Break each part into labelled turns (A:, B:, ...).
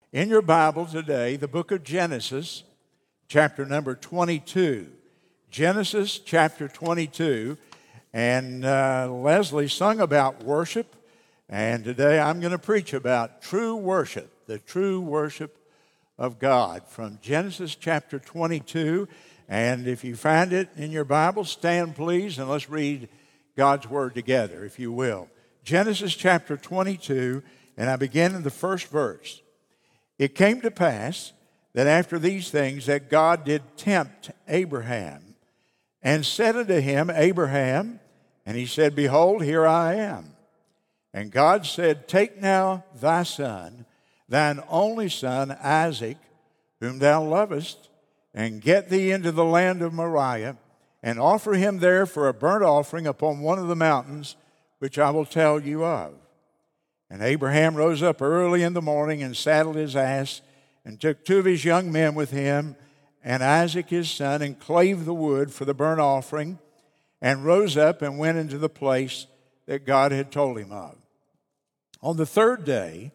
A: In your Bible today, the book of Genesis, chapter number 22. Genesis chapter 22. And Leslie sung about worship. And today I'm going to preach about true worship, the true worship of God from Genesis chapter 22. And if you find it in your Bible, stand please and let's read God's word together, if you will. Genesis chapter 22, and I begin in the first verse. It came to pass that after these things that God did tempt Abraham and said unto him, Abraham, and he said, Behold, here I am. And God said, Take now thy son, thine only son, Isaac, whom thou lovest, and get thee into the land of Moriah, and offer him there for a burnt offering upon one of the mountains, which I will tell you of. And Abraham rose up early in the morning and saddled his ass, and took two of his young men with him, and Isaac his son, and clave the wood for the burnt offering, and rose up and went into the place that God had told him of. On the third day,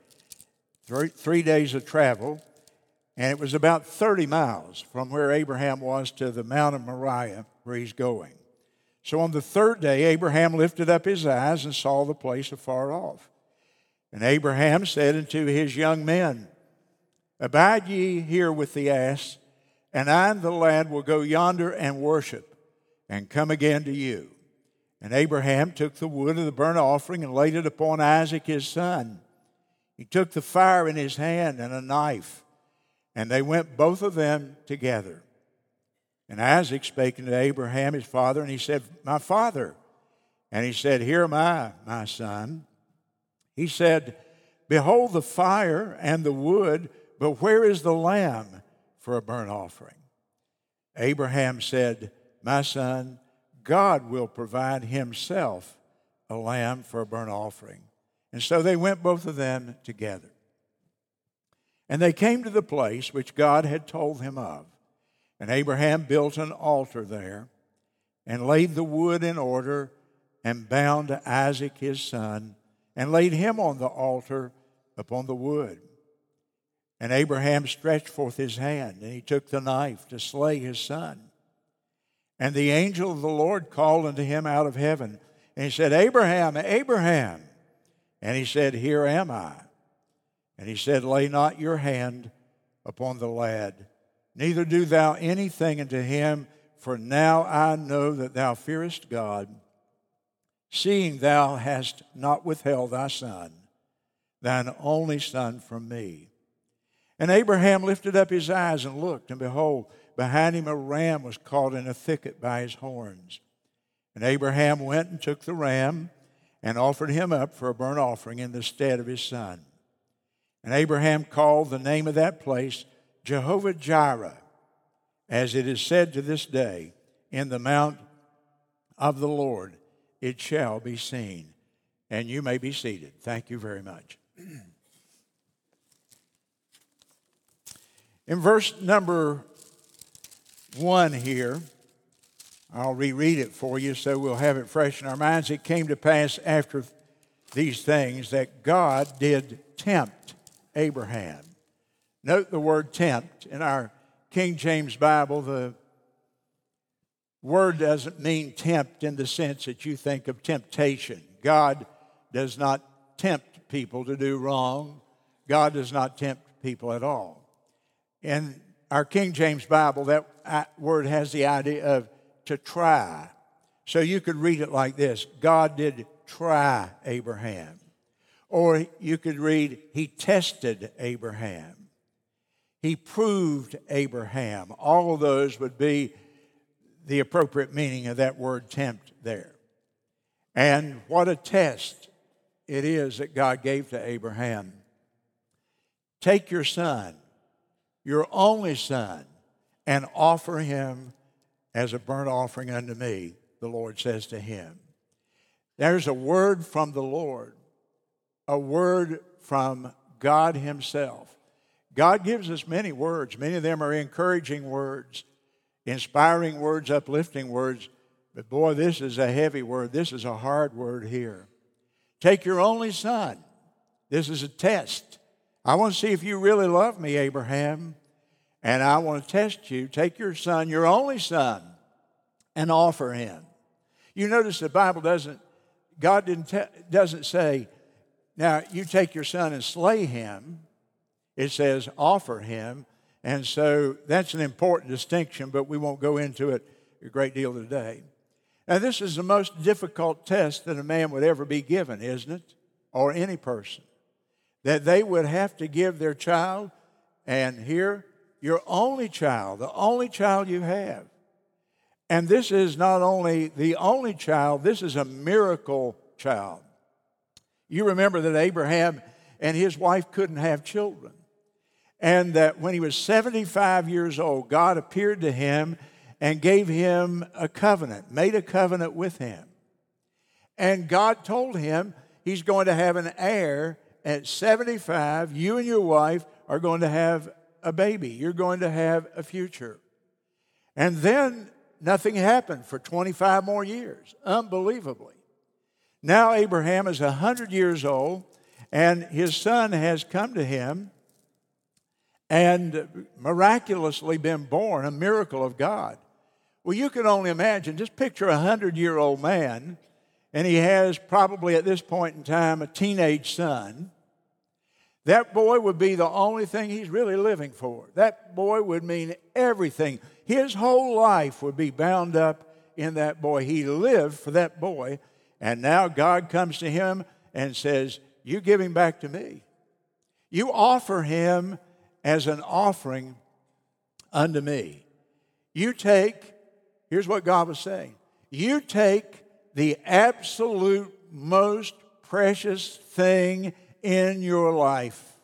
A: 3 days of travel, and it was about 30 miles from where Abraham was to the Mount of Moriah where he's going. So on the third day, Abraham lifted up his eyes and saw the place afar off. And Abraham said unto his young men, Abide ye here with the ass, and I and the lad will go yonder and worship, and come again to you. And Abraham took the wood of the burnt offering and laid it upon Isaac his son. He took the fire in his hand and a knife, and they went both of them together. And Isaac spake unto Abraham his father, and he said, My father. And he said, Here am I, my son. He said, Behold the fire and the wood, but where is the lamb for a burnt offering? Abraham said, My son, God will provide himself a lamb for a burnt offering. And so they went both of them together. And they came to the place which God had told him of. And Abraham built an altar there, and laid the wood in order, and bound Isaac his son, and laid him on the altar upon the wood. And Abraham stretched forth his hand, and he took the knife to slay his son. And the angel of the Lord called unto him out of heaven, and he said, Abraham, Abraham. And he said, Here am I. And he said, Lay not your hand upon the lad, neither do thou anything unto him, for now I know that thou fearest God, seeing thou hast not withheld thy son, thine only son, from me. And Abraham lifted up his eyes and looked, and behold, behind him a ram was caught in a thicket by his horns. And Abraham went and took the ram and offered him up for a burnt offering in the stead of his son. And Abraham called the name of that place Jehovah-Jireh, as it is said to this day, In the mount of the Lord it shall be seen. And you may be seated. Thank you very much. In verse number 1 here, I'll reread it for you so we'll have it fresh in our minds. It came to pass after these things that God did tempt Abraham. Note the word tempt. In our King James Bible, the word doesn't mean tempt in the sense that you think of temptation. God does not tempt people to do wrong. God does not tempt people at all. In our King James Bible, that word has the idea of to try. So you could read it like this: God did try Abraham. Or you could read, He tested Abraham. He proved Abraham. All of those would be the appropriate meaning of that word tempt there. And what a test it is that God gave to Abraham. Take your son, your only son, and offer him as a burnt offering unto me, the Lord says to him. There's a word from the Lord, a word from God himself. God gives us many words. Many of them are encouraging words, inspiring words, uplifting words. But boy, this is a heavy word. This is a hard word here. Take your only son. This is a test. I want to see if you really love me, Abraham, and I want to test you. Take your son, your only son, and offer him. You notice the Bible doesn't say, now you take your son and slay him. It says offer him. And so that's an important distinction, but we won't go into it a great deal today. Now, this is the most difficult test that a man would ever be given, isn't it? Or any person. That they would have to give their child, and here, your only child, the only child you have. And this is not only the only child, this is a miracle child. You remember that Abraham and his wife couldn't have children. And that when he was 75 years old, God appeared to him and gave him a covenant, made a covenant with him. And God told him he's going to have an heir at 75. You and your wife are going to have a baby. You're going to have a future. And then nothing happened for 25 more years, unbelievably. Now Abraham is 100 years old, and his son has come to him and miraculously been born, a miracle of God. Well, you can only imagine, just picture a 100-year-old man, and he has probably at this point in time a teenage son. That boy would be the only thing he's really living for. That boy would mean everything. His whole life would be bound up in that boy. He lived for that boy, and now God comes to him and says, you give him back to me. You offer him as an offering unto me. You take, here's what God was saying, you take the absolute most precious thing in your life,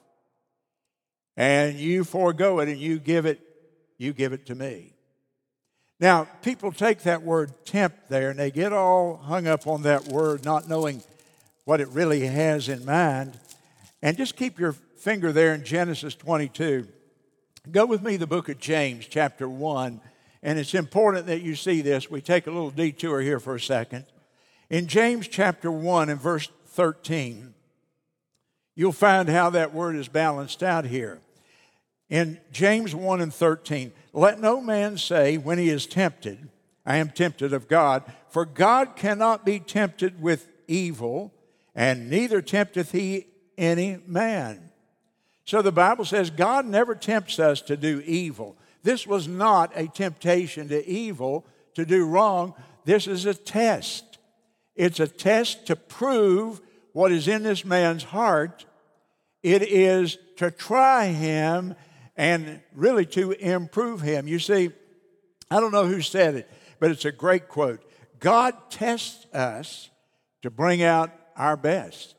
A: and you forego it, and you give it to me. Now, people take that word tempt there, and they get all hung up on that word, not knowing what it really has in mind. And just keep your finger there in Genesis 22. Go with me to the book of James, chapter 1, and it's important that you see this. We take a little detour here for a second. In James chapter 1 and verse 13, you'll find how that word is balanced out here. In James 1 and 13, let no man say when he is tempted, I am tempted of God, for God cannot be tempted with evil, and neither tempteth he any man. So the Bible says God never tempts us to do evil. This was not a temptation to evil, to do wrong. This is a test. It's a test to prove what is in this man's heart. It is to try him and really to improve him. You see, I don't know who said it, but it's a great quote. God tests us to bring out our best.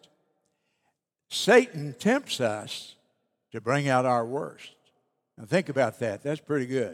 A: Satan tempts us to bring out our worst. Now think about that. That's pretty good.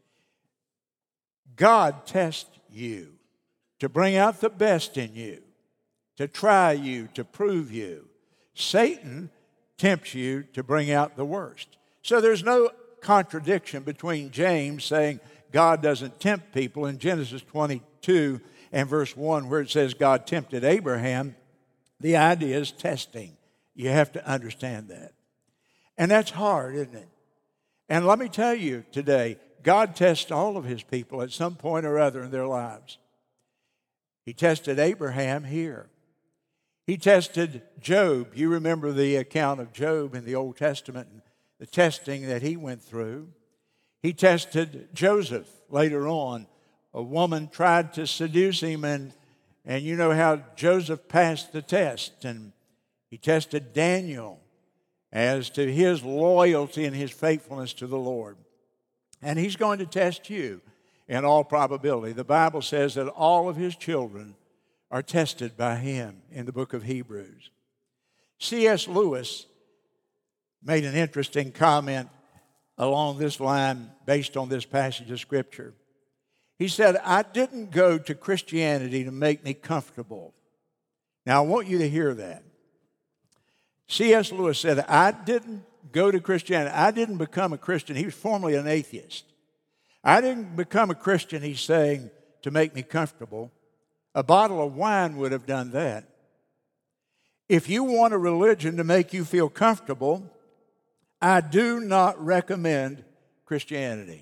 A: God tests you to bring out the best in you, to try you, to prove you. Satan tempts you to bring out the worst. So there's no contradiction between James saying God doesn't tempt people in Genesis 22 and verse 1 where it says God tempted Abraham. The idea is testing. You have to understand that. And that's hard, isn't it? And let me tell you today, God tests all of his people at some point or other in their lives. He tested Abraham here. He tested Job. You remember the account of Job in the Old Testament and the testing that he went through. He tested Joseph later on. A woman tried to seduce him, and you know how Joseph passed the test. And he tested Daniel as to his loyalty and his faithfulness to the Lord. And he's going to test you in all probability. The Bible says that all of his children are tested by him in the book of Hebrews. C.S. Lewis made an interesting comment along this line based on this passage of Scripture. He said, I didn't go to Christianity to make me comfortable. Now, I want you to hear that. C.S. Lewis said, I didn't go to Christianity. I didn't become a Christian. He was formerly an atheist. I didn't become a Christian, he's saying, to make me comfortable. A bottle of wine would have done that. If you want a religion to make you feel comfortable, I do not recommend Christianity.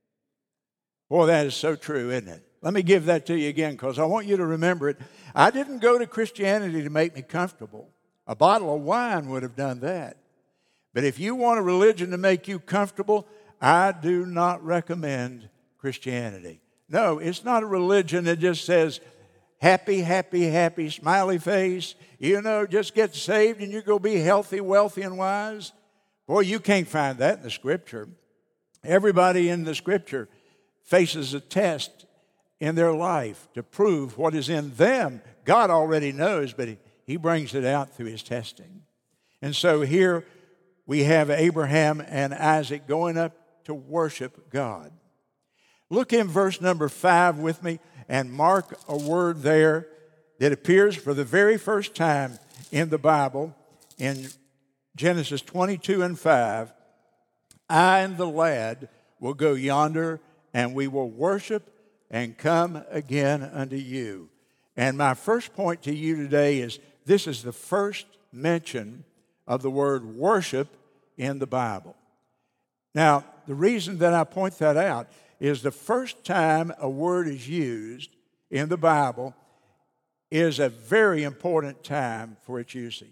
A: Boy, that is so true, isn't it? Let me give that to you again because I want you to remember it. I didn't go to Christianity to make me comfortable. A bottle of wine would have done that. But if you want a religion to make you comfortable, I do not recommend Christianity. No, it's not a religion that just says, happy, happy, happy, smiley face. Just get saved and you're going to be healthy, wealthy, and wise. Boy, you can't find that in the Scripture. Everybody in the Scripture faces a test in their life to prove what is in them. God already knows, but He brings it out through His testing. And so here we have Abraham and Isaac going up to worship God. Look in verse number 5 with me and mark a word there that appears for the very first time in the Bible in Genesis 22 and 5. I and the lad will go yonder, and we will worship and come again unto you. And my first point to you today is this is the first mention of the word worship in the Bible. Now, the reason that I point that out is the first time a word is used in the Bible is a very important time for its usage.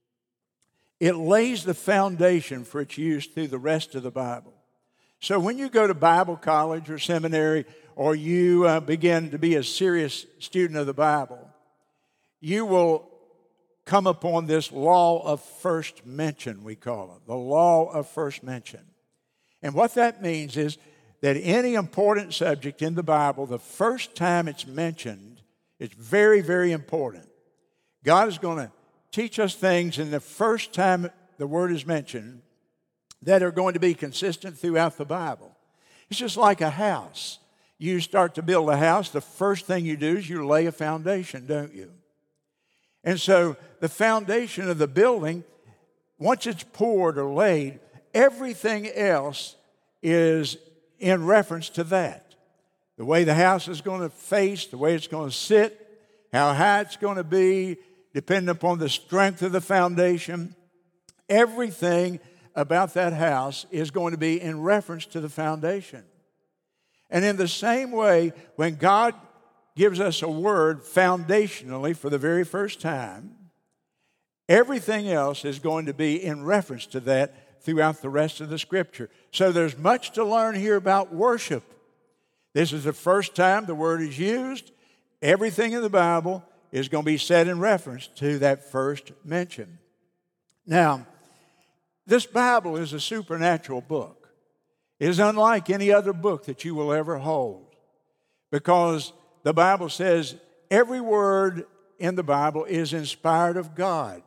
A: It lays the foundation for its use through the rest of the Bible. So when you go to Bible college or seminary, or you begin to be a serious student of the Bible, you will come upon this law of first mention, we call it, the law of first mention. And what that means is that any important subject in the Bible, the first time it's mentioned, it's very, very important. God is going to teach us things in the first time the word is mentioned that are going to be consistent throughout the Bible. It's just like a house. You start to build a house, the first thing you do is you lay a foundation, don't you? And so the foundation of the building, once it's poured or laid, everything else is in reference to that. The way the house is going to face, the way it's going to sit, how high it's going to be, depending upon the strength of the foundation. Everything about that house is going to be in reference to the foundation. And in the same way, when God gives us a word foundationally for the very first time, everything else is going to be in reference to that throughout the rest of the Scripture. So there's much to learn here about worship. This is the first time the word is used. Everything in the Bible is going to be said in reference to that first mention. Now, this Bible is a supernatural book. It is unlike any other book that you will ever hold, because the Bible says every word in the Bible is inspired of God.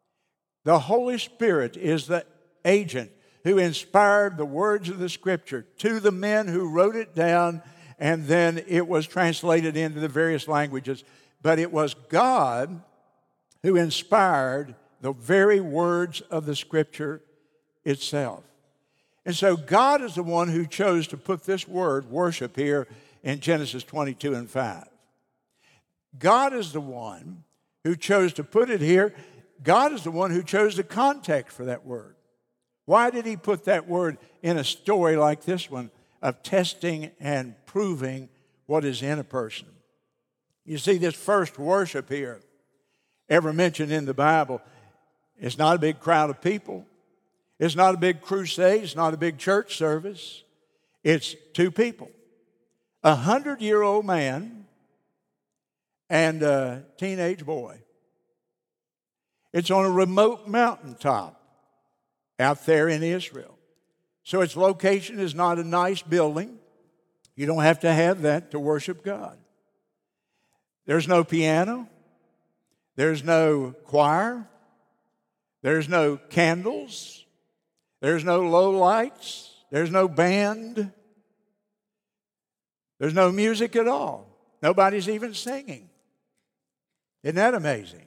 A: The Holy Spirit is the agent who inspired the words of the Scripture to the men who wrote it down, and then it was translated into the various languages. But it was God who inspired the very words of the Scripture itself. And so God is the one who chose to put this word, worship, here in Genesis 22 and 5. God is the one who chose to put it here. God is the one who chose the context for that word. Why did He put that word in a story like this one of testing and proving what is in a person? You see, this first worship here, ever mentioned in the Bible, it's not a big crowd of people. It's not a big crusade. It's not a big church service. It's two people, a 100-year-old man and a teenage boy. It's on a remote mountaintop out there in Israel. So its location is not a nice building. You don't have to have that to worship God. There's no piano. There's no choir. There's no candles. There's no low lights. There's no band. There's no music at all. Nobody's even singing. Isn't that amazing?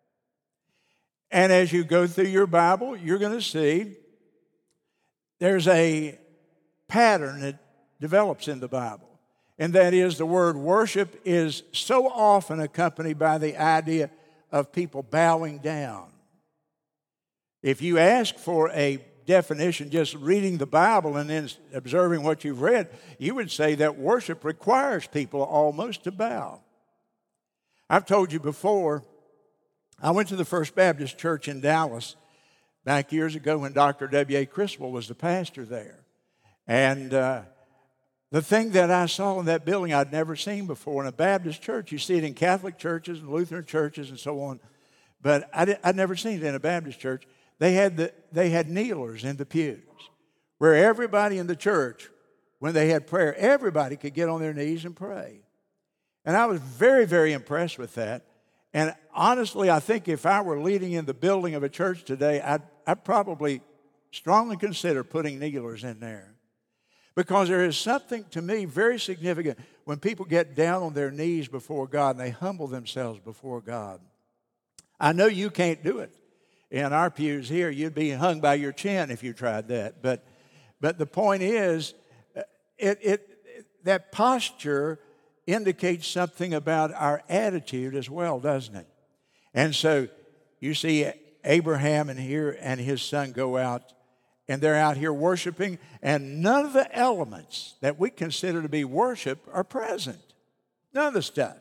A: And as you go through your Bible, you're going to see there's a pattern that develops in the Bible. And that is the word worship is so often accompanied by the idea of people bowing down. If you ask for a definition, just reading the Bible and then observing what you've read, you would say that worship requires people almost to bow. I've told you before, I went to the First Baptist Church in Dallas back years ago when Dr. W.A. Criswell was the pastor there. And the thing that I saw in that building I'd never seen before in a Baptist church. You see it in Catholic churches and Lutheran churches and so on, but I'd never seen it in a Baptist church. They had kneelers in the pews where everybody in the church, when they had prayer, everybody could get on their knees and pray. And I was very, very impressed with that. And honestly, I think if I were leading in the building of a church today, I'd probably strongly consider putting kneelers in there. Because there is something to me very significant when people get down on their knees before God and they humble themselves before God. I know you can't do it. In our pews here, you'd be hung by your chin if you tried that. But the point is, that posture indicates something about our attitude as well, doesn't it? And so you see Abraham and his son go out, and they're out here worshiping, and none of the elements that we consider to be worship are present. None of the stuff.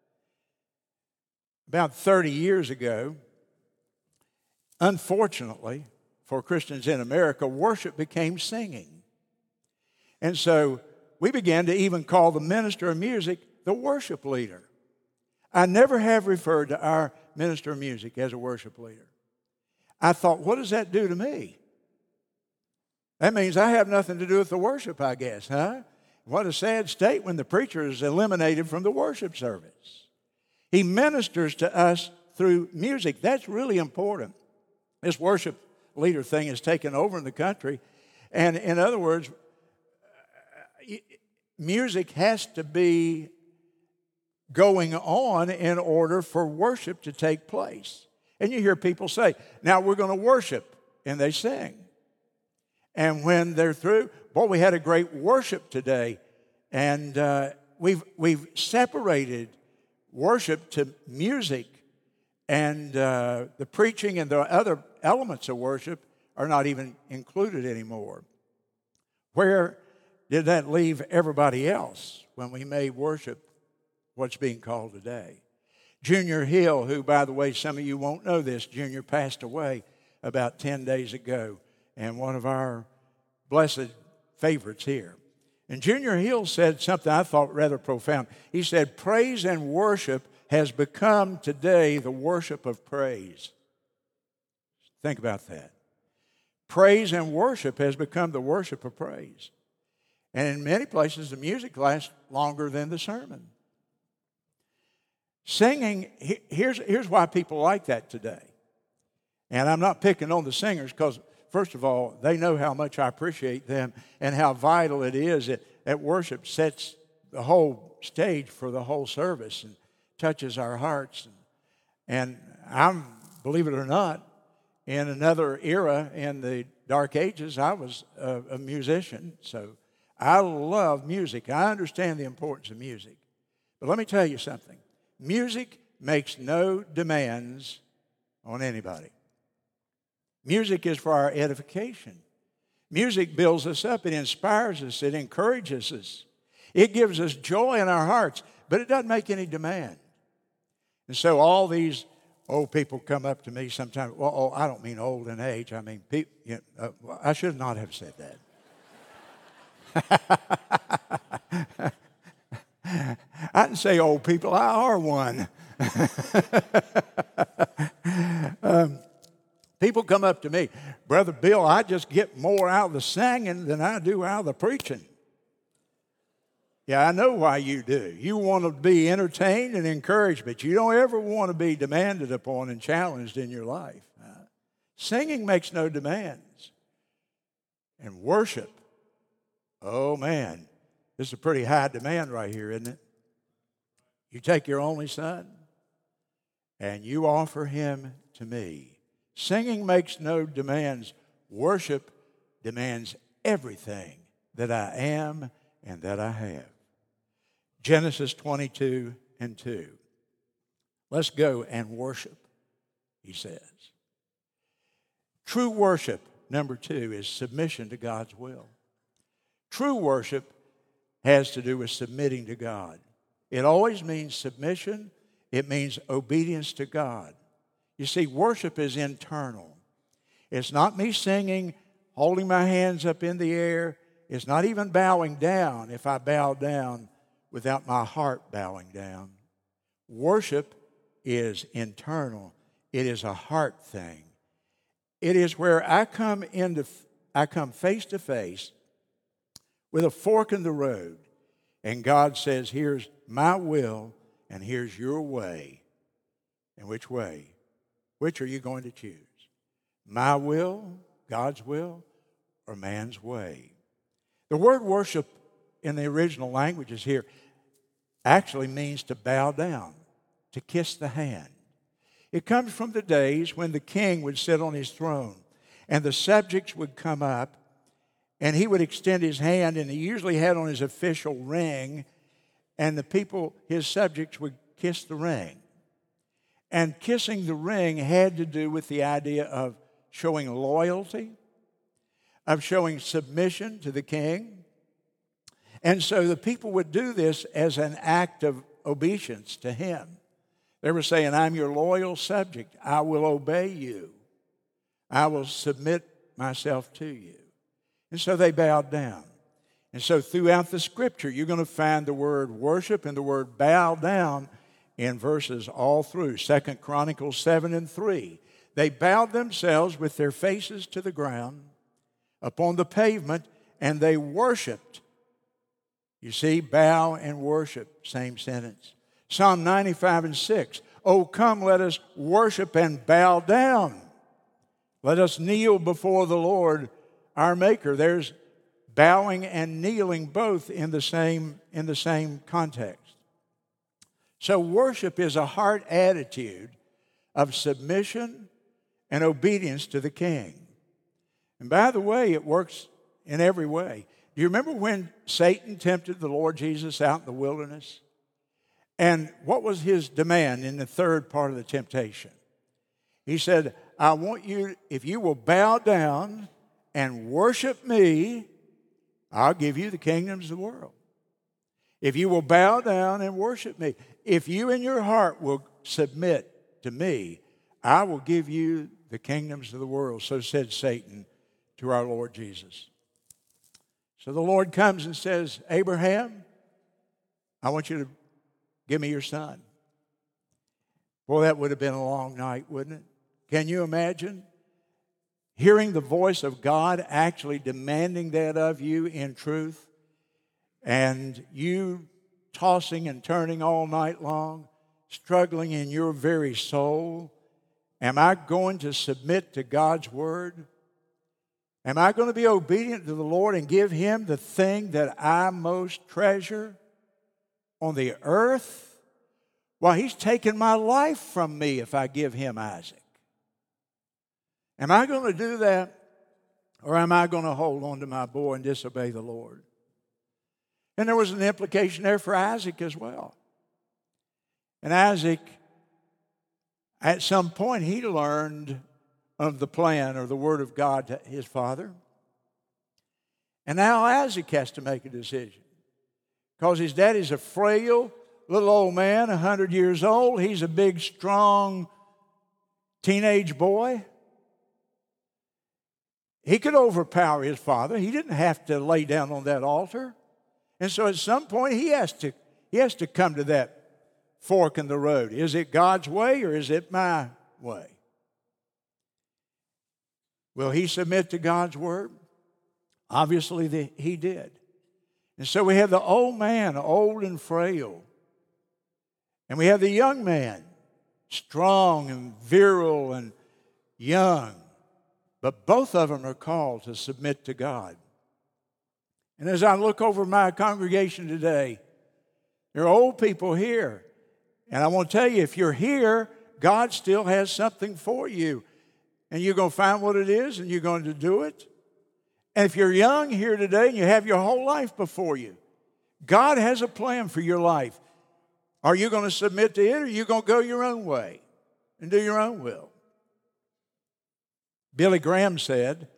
A: About 30 years ago, unfortunately for Christians in America, worship became singing. And so we began to even call the minister of music the worship leader. I never have referred to our minister of music as a worship leader. I thought, what does that do to me? That means I have nothing to do with the worship, I guess, huh? What a sad state when the preacher is eliminated from the worship service. He ministers to us through music. That's really important. This worship leader thing is taken over in the country. And in other words, music has to be going on in order for worship to take place. And you hear people say, now we're going to worship, and they sing. And when they're through, boy, we had a great worship today. And we've separated worship to music, and the preaching and the other elements of worship are not even included anymore. Where did that leave everybody else when we made worship what's being called today? Junior Hill, who, by the way, some of you won't know this, Junior passed away about 10 days ago, and one of our blessed favorites here. And Junior Hill said something I thought rather profound. He said, praise and worship has become today the worship of praise. Think about that. Praise and worship has become the worship of praise. And in many places, the music lasts longer than the sermon. Singing, here's why people like that today. And I'm not picking on the singers because, first of all, they know how much I appreciate them and how vital it is that worship sets the whole stage for the whole service and touches our hearts. And I'm, believe it or not, in another era in the Dark Ages, I was a musician. So I love music. I understand the importance of music. But let me tell you something. Music makes no demands on anybody. Music is for our edification. Music builds us up. It inspires us. It encourages us. It gives us joy in our hearts, but it doesn't make any demand. And so all these old people come up to me sometimes. Well, I don't mean old in age. I mean, I should not have said that. I didn't say old people. I are one. People come up to me, Brother Bill, I just get more out of the singing than I do out of the preaching. Yeah, I know why you do. You want to be entertained and encouraged, but you don't ever want to be demanded upon and challenged in your life. Singing makes no demands. And worship, oh man, this is a pretty high demand right here, isn't it? You take your only son and you offer him to me. Singing makes no demands. Worship demands everything that I am and that I have. Genesis 22:2. Let's go and worship, he says. True worship number 2 is submission to God's will. True worship has to do with submitting to God. It always means submission. It means obedience to God. You see, worship is internal. It's not me singing, holding my hands up in the air. It's not even bowing down if I bow down without my heart bowing down. Worship is internal. It is a heart thing. It is where I come face to face with a fork in the road, and God says, here's my will and here's your way. And which way? Which are you going to choose? My will, God's will, or man's way? The word worship in the original languages here actually means to bow down, to kiss the hand. It comes from the days when the king would sit on his throne and the subjects would come up and he would extend his hand, and he usually had on his official ring, and the people, his subjects, would kiss the ring. And kissing the ring had to do with the idea of showing loyalty, of showing submission to the king. And so the people would do this as an act of obeisance to him. They were saying, I'm your loyal subject. I will obey you. I will submit myself to you. And so they bowed down. And so throughout the Scripture, you're going to find the word worship and the word bow down in verses all through. 2 Chronicles 7 and 3. They bowed themselves with their faces to the ground upon the pavement, and they worshiped. You see, bow and worship, same sentence. Psalm 95 and 6. Oh, come, let us worship and bow down. Let us kneel before the Lord, our Maker. There's bowing and kneeling both in the same context. So worship is a heart attitude of submission and obedience to the King. And by the way, it works in every way. Do you remember when Satan tempted the Lord Jesus out in the wilderness? And what was his demand in the third part of the temptation? He said, I want you, if you will bow down and worship me, I'll give you the kingdoms of the world. If you will bow down and worship me, if you in your heart will submit to me, I will give you the kingdoms of the world. So said Satan to our Lord Jesus. So the Lord comes and says, Abraham, I want you to give me your son. Boy, that would have been a long night, wouldn't it? Can you imagine hearing the voice of God actually demanding that of you in truth, and you tossing and turning all night long, struggling in your very soul? Am I going to submit to God's word? Am I going to be obedient to the Lord and give him the thing that I most treasure on the earth? Well, he's taken my life from me if I give him Isaac. Am I going to do that, or am I going to hold on to my boy and disobey the Lord? And there was an implication there for Isaac as well. And Isaac, at some point, he learned of the plan or the word of God to his father. And now Isaac has to make a decision, because his daddy's a frail little old man, 100 years old. He's a big, strong teenage boy. He could overpower his father. He didn't have to lay down on that altar. And so at some point he has to come to that fork in the road. Is it God's way or is it my way? Will he submit to God's word? Obviously he did. And so we have the old man, old and frail. And we have the young man, strong and virile and young. But both of them are called to submit to God. And as I look over my congregation today, there are old people here. And I want to tell you, if you're here, God still has something for you. And you're going to find what it is, and you're going to do it. And if you're young here today and you have your whole life before you, God has a plan for your life. Are you going to submit to it, or are you going to go your own way? and do your own will. Billy Graham said,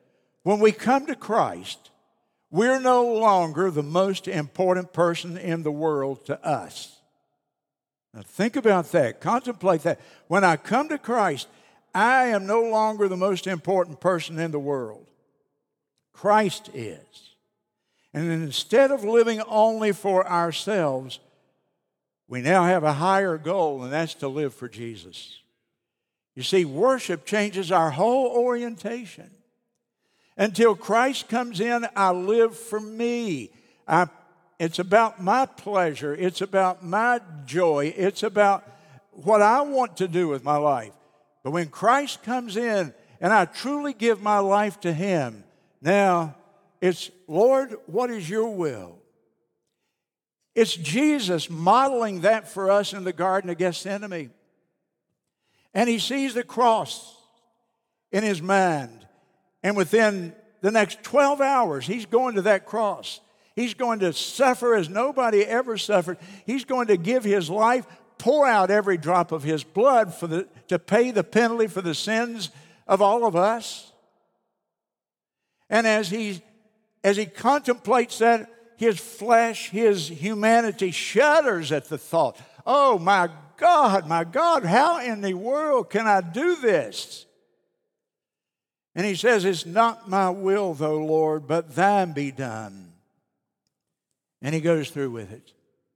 A: When we come to Christ, we're no longer the most important person in the world to us. Now think about that. Contemplate that. When I come to Christ, I am no longer the most important person in the world. Christ is. And instead of living only for ourselves, we now have a higher goal, and that's to live for Jesus. You see, worship changes our whole orientation. Until Christ comes in, I live for me. It's about my pleasure. It's about my joy. It's about what I want to do with my life. But when Christ comes in and I truly give my life to Him, now it's, Lord, what is your will? It's Jesus modeling that for us in the Garden of Gethsemane. And He sees the cross in His mind. And within the next 12 hours, He's going to that cross. He's going to suffer as nobody ever suffered. He's going to give His life, pour out every drop of His blood to pay the penalty for the sins of all of us. And as He contemplates that, His flesh, His humanity shudders at the thought, oh my God, how in the world can I do this? And He says, it's not my will, though, Lord, but thine be done. And He goes through with it.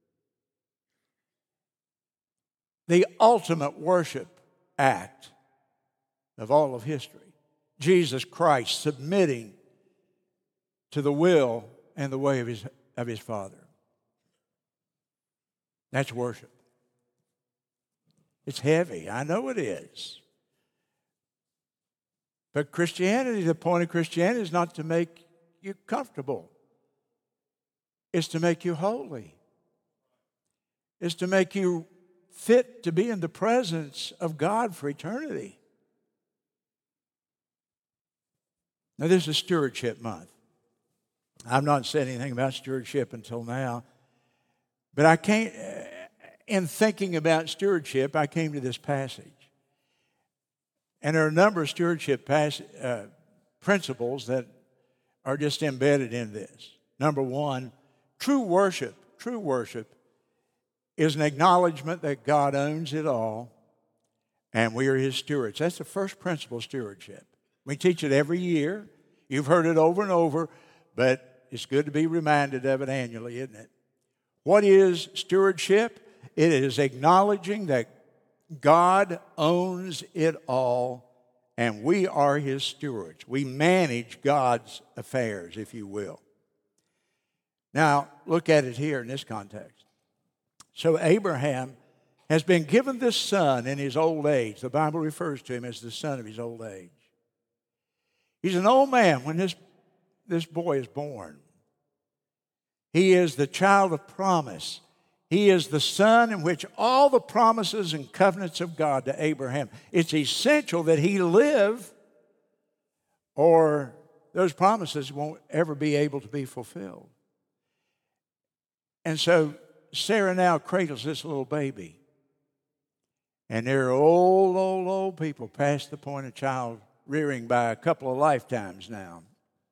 A: The ultimate worship act of all of history. Jesus Christ submitting to the will and the way of His Father. That's worship. It's heavy. I know it is. But Christianity, the point of Christianity is not to make you comfortable. It's to make you holy. It's to make you fit to be in the presence of God for eternity. Now, this is Stewardship Month. I've not said anything about stewardship until now. But in thinking about stewardship, I came to this passage. And there are a number of stewardship principles that are just embedded in this. Number one, true worship is an acknowledgement that God owns it all and we are His stewards. That's the first principle of stewardship. We teach it every year. You've heard it over and over, but it's good to be reminded of it annually, isn't it? What is stewardship? It is acknowledging that God owns it all, and we are His stewards. We manage God's affairs, if you will. Now, look at it here in this context. So Abraham has been given this son in his old age. The Bible refers to him as the son of his old age. He's an old man when this boy is born. He is the child of promise. He is the son in which all the promises and covenants of God to Abraham, it's essential that he live or those promises won't ever be able to be fulfilled. And so Sarah now cradles this little baby. And there are old people past the point of child rearing by a couple of lifetimes now.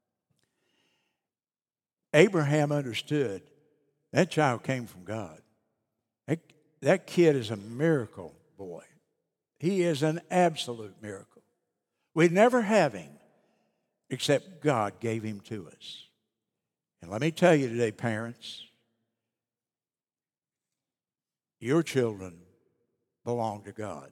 A: Abraham understood that child came from God. That kid is a miracle boy. He is an absolute miracle. We'd never have him except God gave him to us. And let me tell you today, parents, your children belong to God.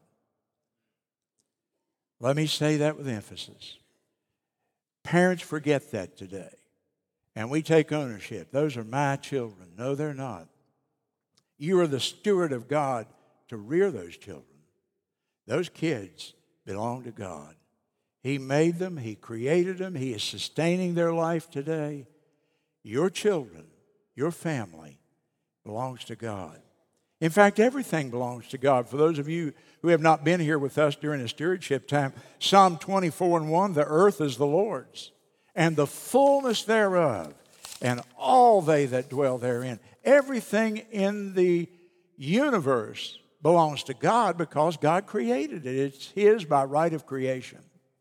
A: Let me say that with emphasis. Parents forget that today. And we take ownership. Those are my children. No, they're not. You are the steward of God to rear those children. Those kids belong to God. He made them. He created them. He is sustaining their life today. Your children, your family belongs to God. In fact, everything belongs to God. For those of you who have not been here with us during the stewardship time, Psalm 24:1, the earth is the Lord's, and the fullness thereof, and all they that dwell therein. Everything in the universe belongs to God because God created it. It's His by right of creation.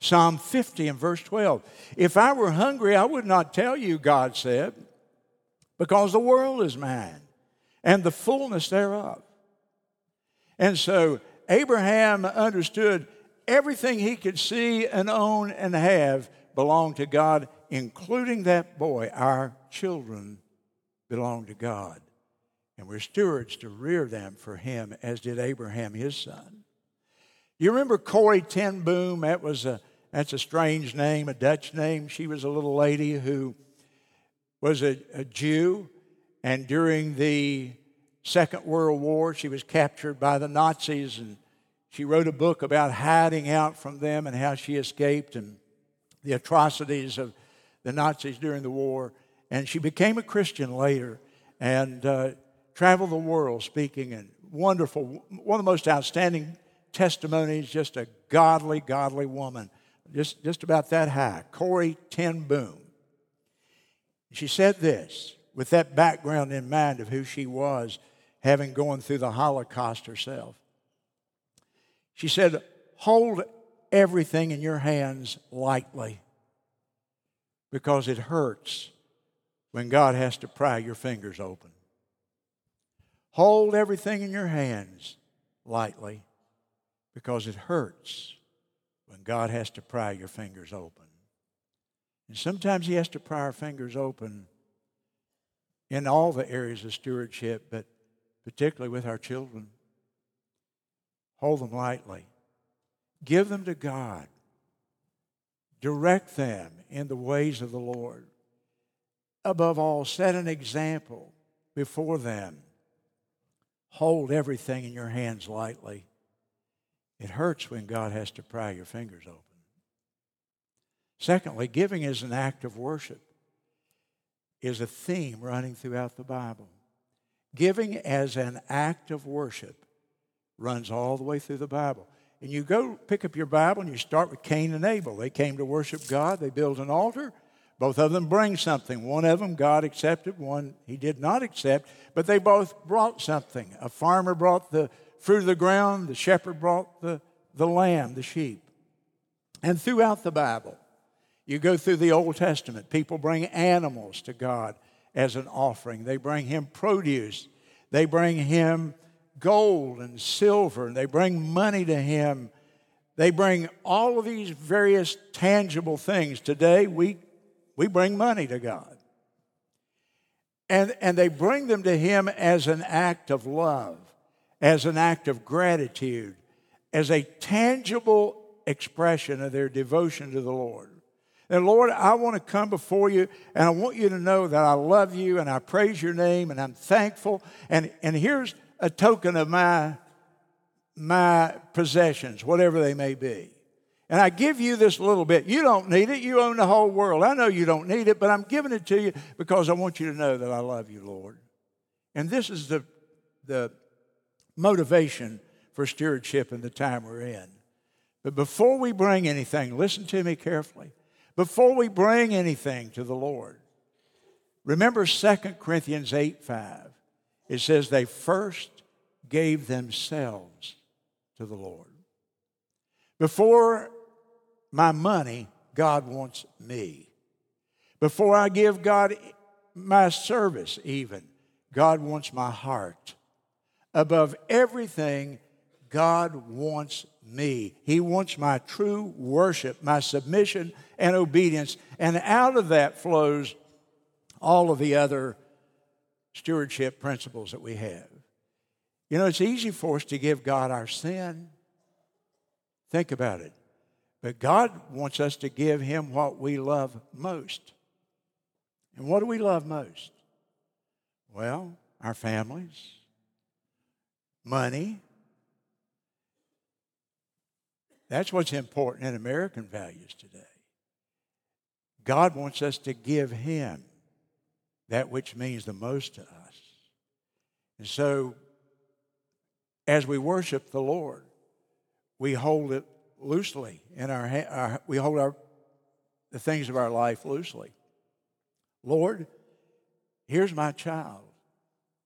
A: Psalm 50 and verse 12. If I were hungry, I would not tell you, God said, because the world is mine and the fullness thereof. And so Abraham understood everything he could see and own and have belonged to God, including that boy. Our children belong to God. And we're stewards to rear them for him, as did Abraham, his son. You remember Corrie ten Boom? That's a strange name, a Dutch name. She was a little lady who was a Jew, and during the Second World War, she was captured by the Nazis, and she wrote a book about hiding out from them and how she escaped and the atrocities of the Nazis during the war. And she became a Christian later and traveled the world speaking, and wonderful, one of the most outstanding testimonies, just a godly woman, just about that high, Corrie ten Boom. She said this, with that background in mind of who she was, having gone through the Holocaust herself. She said, hold everything in your hands lightly, because it hurts when God has to pry your fingers open. Hold everything in your hands lightly, because it hurts when God has to pry your fingers open. And sometimes He has to pry our fingers open in all the areas of stewardship, but particularly with our children. Hold them lightly. Give them to God. Direct them in the ways of the Lord. Above all, set an example before them. Hold everything in your hands lightly. It hurts when God has to pry your fingers open. Secondly, giving is an act of worship, is a theme running throughout the Bible. Giving as an act of worship runs all the way through the Bible. And you go pick up your Bible and you start with Cain and Abel. They came to worship God. They built an altar. Both of them bring something. One of them God accepted, one He did not accept, but they both brought something. A farmer brought the fruit of the ground. The shepherd brought the lamb, the sheep. And throughout the Bible, you go through the Old Testament, people bring animals to God as an offering. They bring Him produce. They bring Him gold and silver, and they bring money to Him. They bring all of these various tangible things. Today, we bring money to God. And they bring them to Him as an act of love, as an act of gratitude, as a tangible expression of their devotion to the Lord. And Lord, I want to come before you, and I want you to know that I love you, and I praise your name, and I'm thankful. And here's a token of my possessions, whatever they may be. And I give you this little bit. You don't need it. You own the whole world. I know you don't need it, but I'm giving it to you because I want you to know that I love you, Lord. And this is the motivation for stewardship in the time we're in. But before we bring anything, listen to me carefully. Before we bring anything to the Lord, remember 2 Corinthians 8:5. It says they first gave themselves to the Lord. Before my money, God wants me. Before I give God my service even, God wants my heart. Above everything, God wants me. He wants my true worship, my submission and obedience. And out of that flows all of the other stewardship principles that we have. You know, it's easy for us to give God our sin. Think about it. But God wants us to give Him what we love most. And what do we love most? Well, our families, money. That's what's important in American values today. God wants us to give Him that which means the most to us. And so, as we worship the Lord, we hold it loosely in our hand. We hold the things of our life loosely. Lord, here's my child.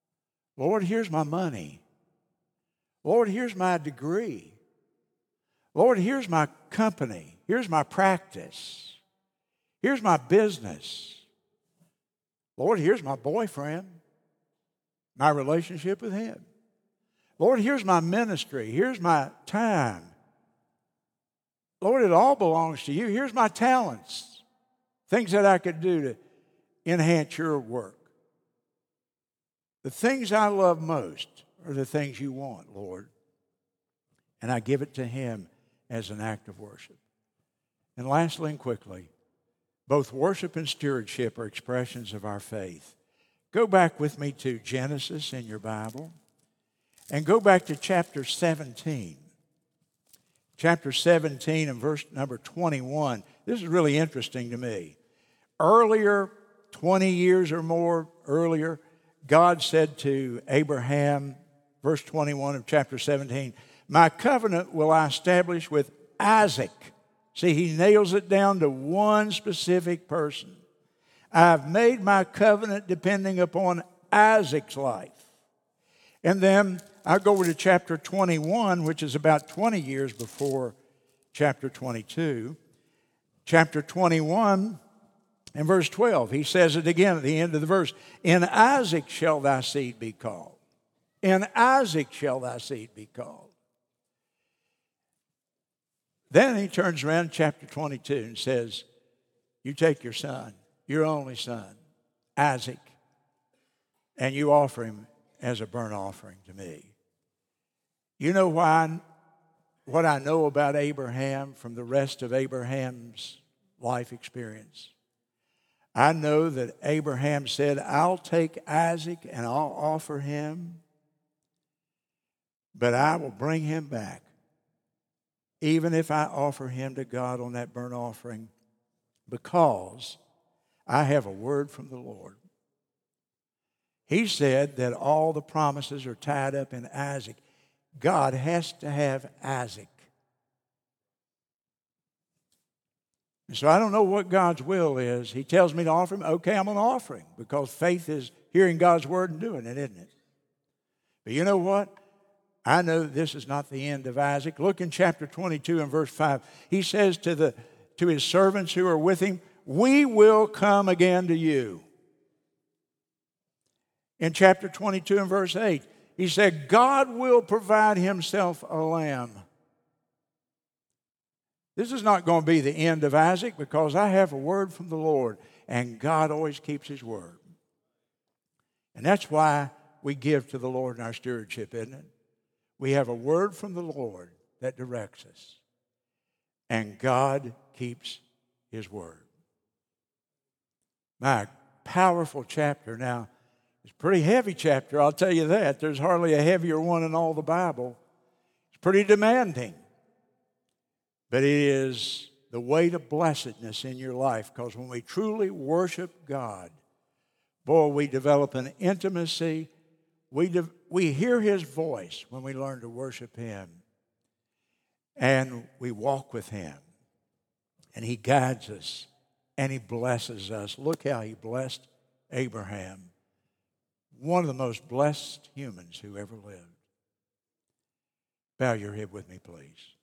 A: Lord, here's my money. Lord, here's my degree. Lord, here's my company. Here's my practice. Here's my business. Lord, here's my boyfriend, my relationship with him. Lord, here's my ministry. Here's my time. Lord, it all belongs to you. Here's my talents, things that I could do to enhance your work. The things I love most are the things you want, Lord. And I give it to him as an act of worship. And lastly and quickly, both worship and stewardship are expressions of our faith. Go back with me to Genesis in your Bible and go back to chapter 17. Chapter 17 and verse number 21. This is really interesting to me. Earlier, 20 years or more earlier, God said to Abraham, verse 21 of chapter 17, my covenant will I establish with Isaac. See, he nails it down to one specific person. I've made my covenant depending upon Isaac's life. And then I go over to chapter 21, which is about 20 years before chapter 22. Chapter 21 and verse 12, he says it again at the end of the verse. In Isaac shall thy seed be called. In Isaac shall thy seed be called. Then he turns around in chapter 22 and says, you take your son, your only son, Isaac, and you offer him as a burnt offering to me. You know why? What I know about Abraham from the rest of Abraham's life experience. I know that Abraham said, I'll take Isaac and I'll offer him, but I will bring him back. Even if I offer him to God on that burnt offering, because I have a word from the Lord. He said that all the promises are tied up in Isaac. God has to have Isaac. And so I don't know what God's will is. He tells me to offer him. Okay, I'm going to offer him, because faith is hearing God's word and doing it, isn't it? But you know what? I know this is not the end of Isaac. Look in chapter 22 and verse 5. He says to his servants who are with him, we will come again to you. In chapter 22 and verse 8, he said, God will provide himself a lamb. This is not going to be the end of Isaac, because I have a word from the Lord, and God always keeps his word. And that's why we give to the Lord in our stewardship, isn't it? We have a word from the Lord that directs us, and God keeps his word. My powerful chapter. Now, it's a pretty heavy chapter, I'll tell you that. There's hardly a heavier one in all the Bible. It's pretty demanding. But it is the way to blessedness in your life, because when we truly worship God, boy, we develop an intimacy. We hear his voice when we learn to worship him. And we walk with him. And he guides us. And he blesses us. Look how he blessed Abraham. One of the most blessed humans who ever lived. Bow your head with me, please.